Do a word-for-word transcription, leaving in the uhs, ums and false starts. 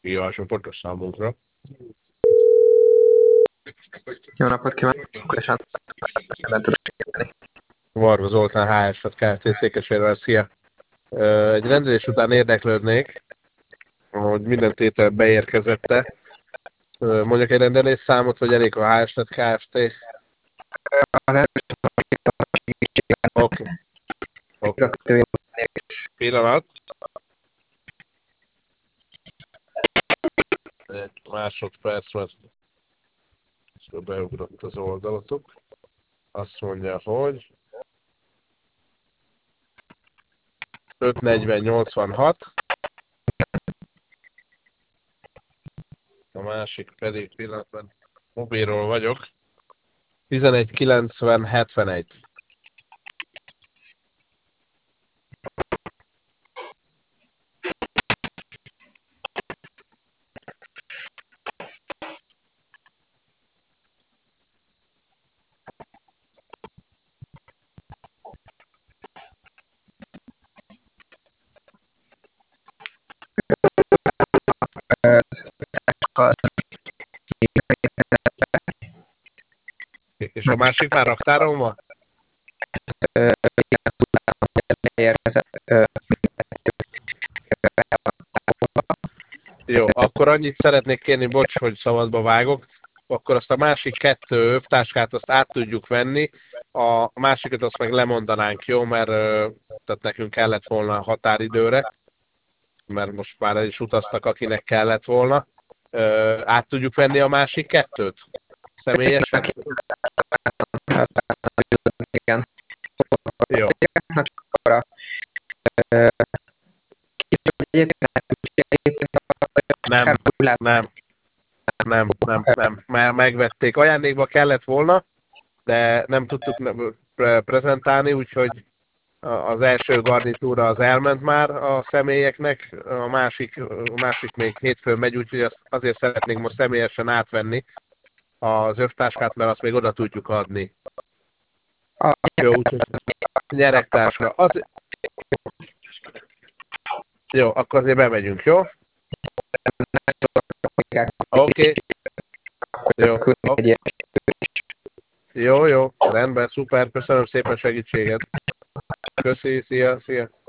Jó, pontos számunkra. Jó napot kívánok! És nem tudok segíteni. Varga Zoltán, há es Kft. Székesfehérvár, szia! Ö, Egy rendelés után érdeklődnék, hogy minden tétel beérkezette. Ö, Mondjak egy rendelés számot, vagy elég a há es Kft. Az első Oké, oké. segítségével Pillanat. Egy másodperc, mert beugrott az oldalatok. Azt mondja, hogy ötszáznegyven nyolcvanhat. A másik pedig pillanatban mobilról vagyok. tizenegy kilencven hetvenegy. És a másik már raktáron van? érkezett. Jó, akkor annyit szeretnék kérni, bocs, hogy szabadba vágok, akkor azt a másik kettő övtáskát azt át tudjuk venni, a másikat azt meg lemondanánk, jó? Mert ö, tehát nekünk kellett volna a határidőre, mert most már el is utaztak, akinek kellett volna. Ö, át tudjuk venni a másik kettőt? Személyesen? Igen. Jó. Nem, nem, nem, nem, nem. Már megvették. Ajándékba kellett volna, de nem tudtuk ne- pre- prezentálni, úgyhogy a- az első garnitúra az elment már a személyeknek, a másik, a másik még hétfőn megy, úgyhogy azt azért szeretnénk most személyesen átvenni az övtáskát, mert azt még oda tudjuk adni. Jó, úgyhogy nyeregtáska. Az... Jó, akkor azért bemegyünk, jó? Oké. Jó. Okay. Jó, jó, rendben, szuper, köszönöm szépen segítséget. Köszi, szia, szia.